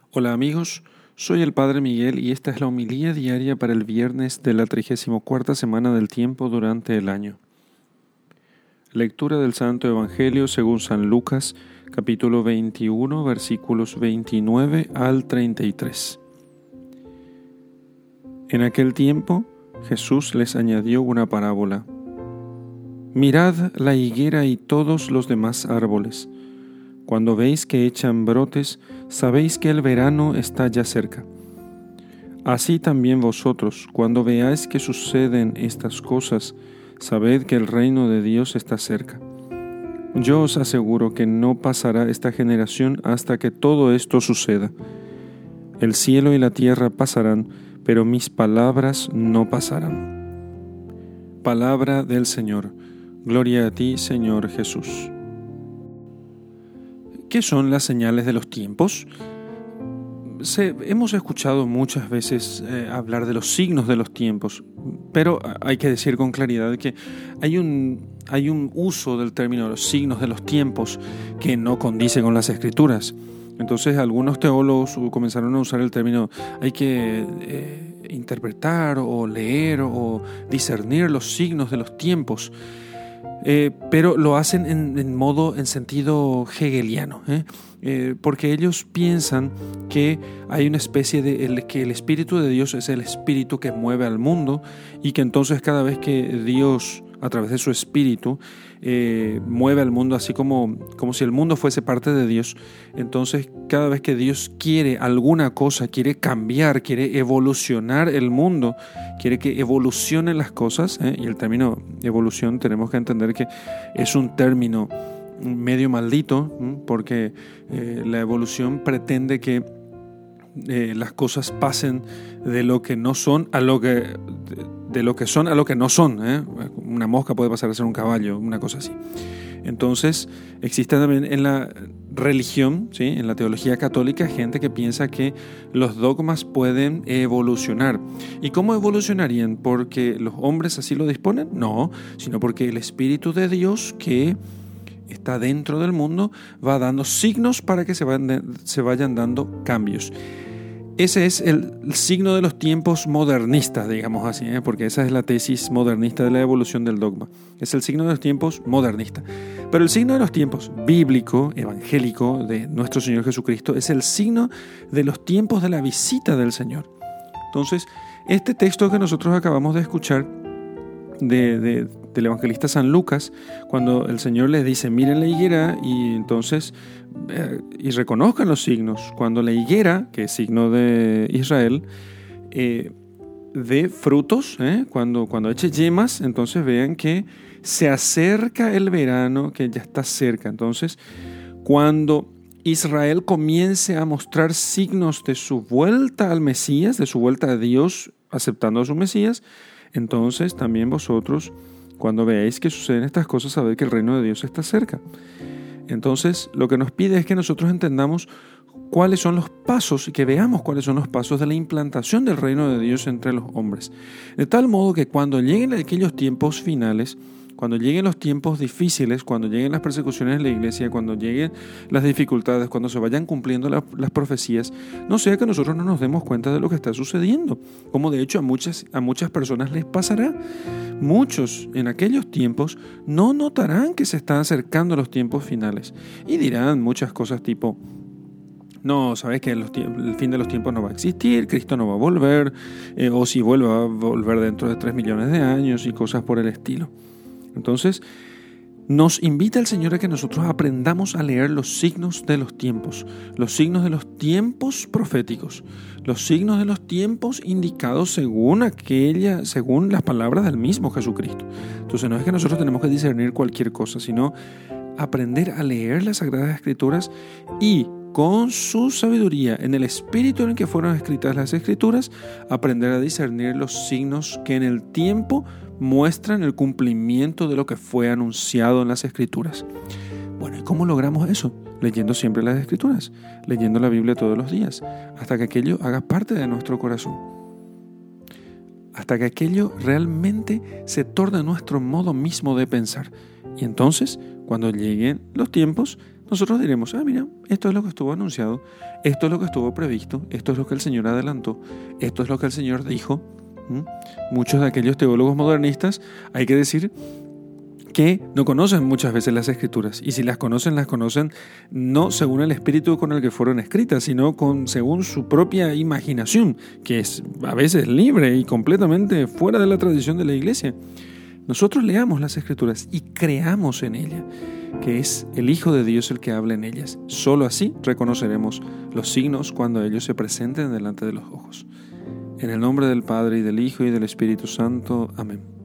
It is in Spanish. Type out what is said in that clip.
Hola amigos, soy el Padre Miguel y esta es la homilía diaria para el viernes de la 34ª semana del tiempo durante el año. Lectura del Santo Evangelio según San Lucas, capítulo 21, versículos 29 al 33. En aquel tiempo, Jesús les añadió una parábola. Mirad la higuera y todos los demás árboles. Cuando veis que echan brotes, sabéis que el verano está ya cerca. Así también vosotros, cuando veáis que suceden estas cosas, sabed que el reino de Dios está cerca. Yo os aseguro que no pasará esta generación hasta que todo esto suceda. El cielo y la tierra pasarán, pero mis palabras no pasarán. Palabra del Señor. Gloria a ti, Señor Jesús. ¿Qué son las señales de los tiempos? Hemos escuchado muchas veces hablar de los signos de los tiempos, pero hay que decir con claridad que hay un uso del término los signos de los tiempos que no condice con las Escrituras. Entonces algunos teólogos comenzaron a usar el término hay que interpretar o leer o discernir los signos de los tiempos. Pero lo hacen en sentido hegeliano, porque ellos piensan que hay una especie que el Espíritu de Dios es el Espíritu que mueve al mundo y que entonces cada vez que Dios, a través de su Espíritu, mueve al mundo así como si el mundo fuese parte de Dios, entonces cada vez que Dios quiere alguna cosa, quiere cambiar, quiere evolucionar el mundo, quiere que evolucionen las cosas, y el término evolución tenemos que entender que es un término medio maldito, porque la evolución pretende que las cosas pasen de lo que no son a lo que de lo que son a lo que no son. Una mosca puede pasar a ser un caballo, una cosa así. Entonces existe también en la religión, ¿sí?, en la teología católica, gente que piensa que los dogmas pueden evolucionar. ¿Y cómo evolucionarían? ¿Porque los hombres así lo disponen? No, sino porque el Espíritu de Dios que está dentro del mundo va dando signos para que se vayan dando cambios. Ese es el signo de los tiempos modernistas, digamos así, porque esa es la tesis modernista de la evolución del dogma. Es el signo de los tiempos modernista. Pero el signo de los tiempos bíblico, evangélico, de nuestro Señor Jesucristo, es el signo de los tiempos de la visita del Señor. Entonces, este texto que nosotros acabamos de escuchar del evangelista San Lucas, cuando el Señor les dice, miren la higuera y entonces y reconozcan los signos. Cuando la higuera, que es signo de Israel, dé frutos, cuando eche yemas, entonces vean que se acerca el verano, que ya está cerca. Entonces, cuando Israel comience a mostrar signos de su vuelta al Mesías, de su vuelta a Dios, aceptando a su Mesías, entonces también vosotros, cuando veáis que suceden estas cosas, sabed que el reino de Dios está cerca. Entonces, lo que nos pide es que nosotros entendamos cuáles son los pasos y que veamos cuáles son los pasos de la implantación del reino de Dios entre los hombres. De tal modo que cuando lleguen aquellos tiempos finales, cuando lleguen los tiempos difíciles, cuando lleguen las persecuciones en la iglesia, cuando lleguen las dificultades, cuando se vayan cumpliendo las profecías, no sea que nosotros no nos demos cuenta de lo que está sucediendo, como de hecho a muchas personas les pasará. Muchos en aquellos tiempos no notarán que se están acercando los tiempos finales y dirán muchas cosas tipo, no, sabes que el fin de los tiempos no va a existir, Cristo no va a volver, o si vuelve va a volver dentro de 3 millones de años y cosas por el estilo. Entonces, nos invita el Señor a que nosotros aprendamos a leer los signos de los tiempos proféticos, los signos de los tiempos indicados según las palabras del mismo Jesucristo. Entonces, no es que nosotros tenemos que discernir cualquier cosa, sino aprender a leer las Sagradas Escrituras y con su sabiduría, en el espíritu en el que fueron escritas las Escrituras, aprender a discernir los signos que en el tiempo muestran el cumplimiento de lo que fue anunciado en las Escrituras. Bueno, ¿y cómo logramos eso? Leyendo siempre las Escrituras, leyendo la Biblia todos los días, hasta que aquello haga parte de nuestro corazón, hasta que aquello realmente se torne nuestro modo mismo de pensar. Y entonces, cuando lleguen los tiempos, nosotros diremos, mira, esto es lo que estuvo anunciado, esto es lo que estuvo previsto, esto es lo que el Señor adelantó, esto es lo que el Señor dijo. Muchos de aquellos teólogos modernistas, hay que decir, que no conocen muchas veces las Escrituras, y si las conocen no según el espíritu con el que fueron escritas, sino según su propia imaginación, que es a veces libre y completamente fuera de la tradición de la Iglesia. Nosotros leamos las Escrituras y creamos en ella, que es el Hijo de Dios el que habla en ellas. Solo así reconoceremos los signos cuando ellos se presenten delante de los ojos. En el nombre del Padre, y del Hijo, y del Espíritu Santo. Amén.